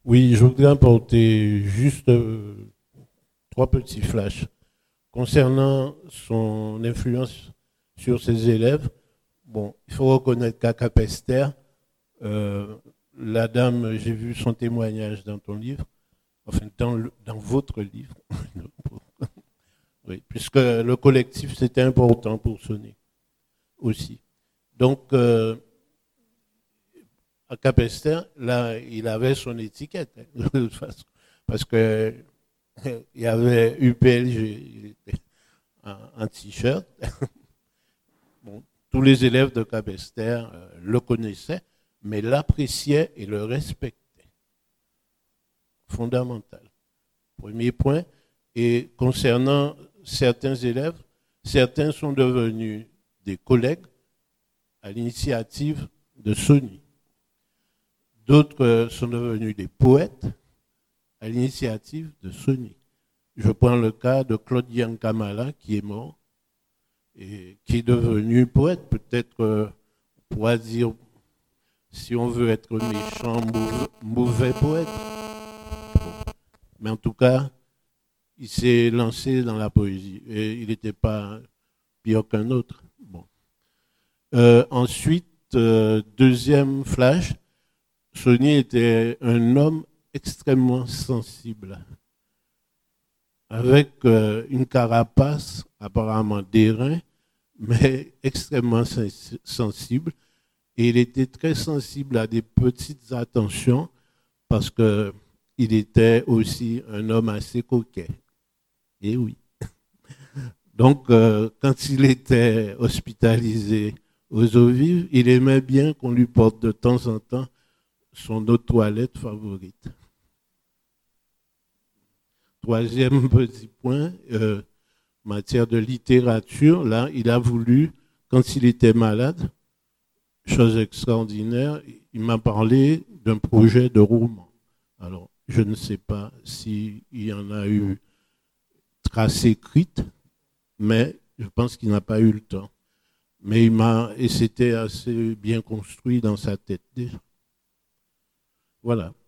Oui, je voudrais apporter juste trois petits flashs concernant son influence sur ses élèves. Bon, il faut reconnaître qu'à Capesterre, euh, la dame, j'ai vu son témoignage dans ton livre, enfin dans votre livre, oui, puisque le collectif c'était important pour Sony aussi. Donc, à Capesterre, là, il avait son étiquette, hein, de toute façon, parce que il y avait UPLG, il était en t-shirt. Bon, tous les élèves de Capesterre le connaissaient, mais l'appréciaient et le respectaient. Fondamental. Premier point. Et concernant certains élèves, certains sont devenus des collègues à l'initiative de Sony. D'autres sont devenus des poètes à l'initiative de Sony. Je prends le cas de Claude Yankamala qui est mort et qui est devenu poète. Peut-être on pourra dire, si on veut être méchant, mauvais poète. Mais en tout cas, il s'est lancé dans la poésie et il n'était pas pire qu'un autre. Bon. Ensuite, deuxième flash, Sony était un homme extrêmement sensible, avec une carapace apparemment d'airain, mais extrêmement sensible. Et il était très sensible à des petites attentions parce qu'il était aussi un homme assez coquet. Et oui. Donc, quand il était hospitalisé aux eaux vives, il aimait bien qu'on lui porte de temps en temps son eau de toilette favorite. Troisième petit point, matière de littérature, là, il a voulu, quand il était malade, chose extraordinaire, il m'a parlé d'un projet de roman. Alors, je ne sais pas s'il y en a eu trace écrite, mais je pense qu'il n'a pas eu le temps. Mais et c'était assez bien construit dans sa tête déjà. Voilà.